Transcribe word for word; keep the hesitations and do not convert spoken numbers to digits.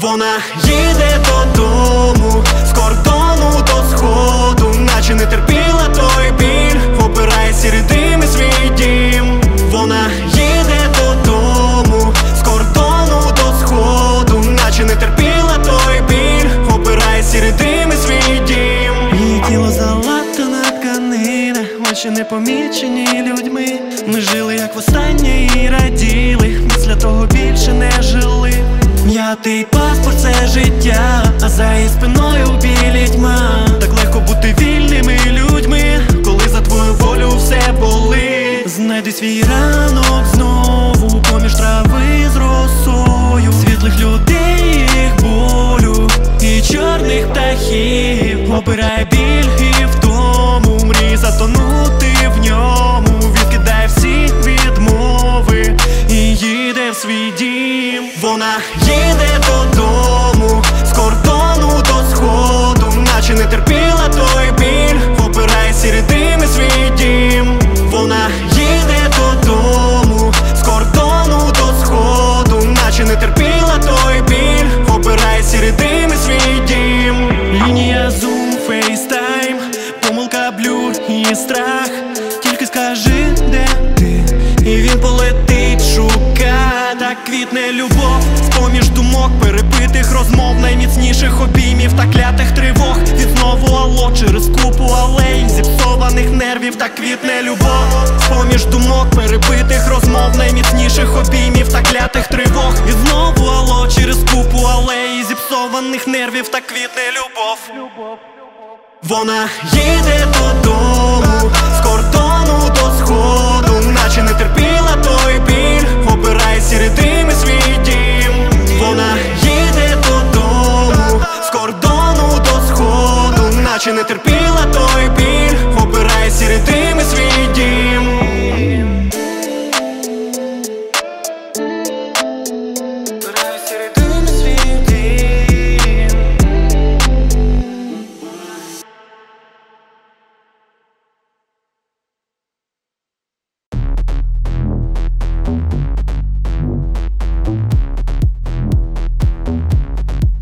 Вона їде додому, з кордону до сходу, наче не терпіла той біль, обирає сірі дими свій дім. Вона їде додому, з кордону до сходу, наче не терпіла той біль, обирає сірі дими свій дім. Її тіло залатана тканина, очі не помічені людьми. Ми жили як востаннє і раділи, після того більше не жили. М'ятий паспорт — це життя, а за її спиною білі тьма. Так легко бути вільними людьми, коли за твою волю все болить. Знайди свій ранок знову поміж трави з росою, світлих людей, їх болю і чорних птахів. Обирає біль і втому, мрій затонути в ньому. Відкидає всі відмови і їде в свій дім. Вона їде додому, з кордону до сходу, наче не терпіла той біль, обирає сірі дими свій дім. Вона їде додому, з кордону до сходу, наче не терпіла той біль, обирає сірі дими свій дім. Лінія Zoom, FaceTime, помилка, блюр і страх. Тільки скажи, де ти, і він полетить шукати. Так квітне любов з-поміж думок, перебитих розмов, найміцніших обіймів та клятих тривог. Від знову алло через купу алей, зіпсованих нервів. Так квітне любов з-поміж думок, перебитих розмов, найміцніших обіймів та клятих тривог. Від знову алло через купу алей, зіпсованих нервів. Так квітне любов. Вона їде додому, з кордону